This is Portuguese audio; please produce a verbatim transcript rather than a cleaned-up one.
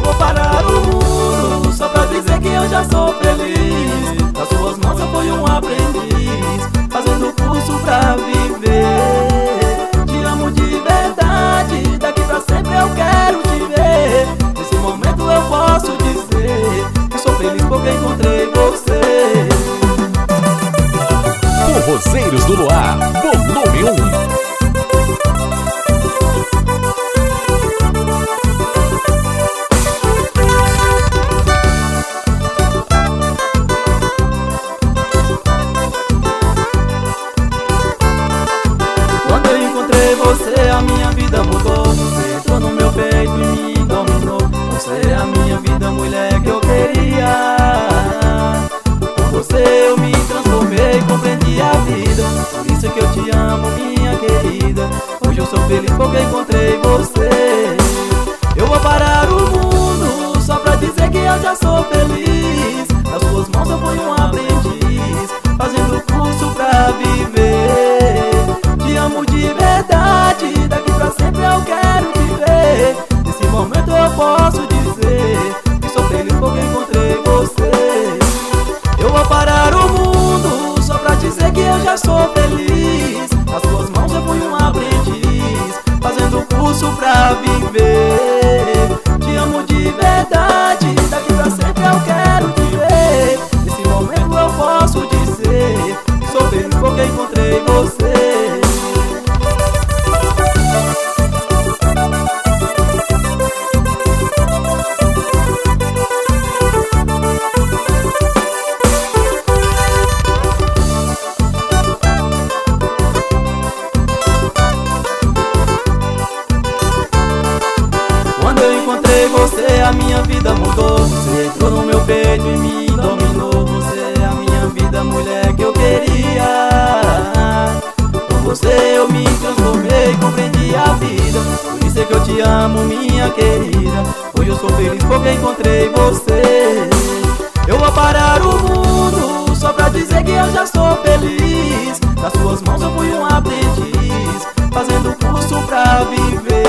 vou parar o mundo só pra dizer que eu já sou feliz. Nas suas mãos eu fui um aprendiz, fazendo curso pra viver. Te amo de verdade, daqui pra sempre eu quero te ver. Nesse momento eu posso dizer que sou feliz porque encontrei você. Forrozeiros do Luar, volume um. Você, a minha vida mudou. Você entrou no meu peito e me dominou. Você é a minha vida, mulher que eu queria. Com você eu me transformei, compreendi a vida. Por isso que eu te amo, minha querida. Hoje eu sou feliz porque encontrei você. Eu vou parar o mundo só pra dizer que eu já sou feliz. Nas suas mãos eu fui um aprendiz, fazendo curso pra viver. Te amo de verdade, daqui pra sempre eu quero te ver. Nesse momento eu posso dizer que sou feliz porque encontrei você. Eu vou parar o mundo só pra dizer que eu já sou feliz. Nas suas mãos eu fui um aprendiz, fazendo curso pra viver. Te amo de verdade, daqui pra sempre eu quero te ver. Nesse momento eu posso dizer que sou feliz porque encontrei você. Quando eu encontrei você, a minha vida mudou. Você entrou no meu peito e me dominou. Você é a minha vida, mulher que eu queria. Com você eu me transformei, compreendi a vida. Por isso é que eu te amo, minha querida. Hoje eu sou feliz porque encontrei você. Eu vou parar o mundo só pra dizer que eu já sou feliz. Nas suas mãos eu fui um aprendiz, fazendo curso pra viver.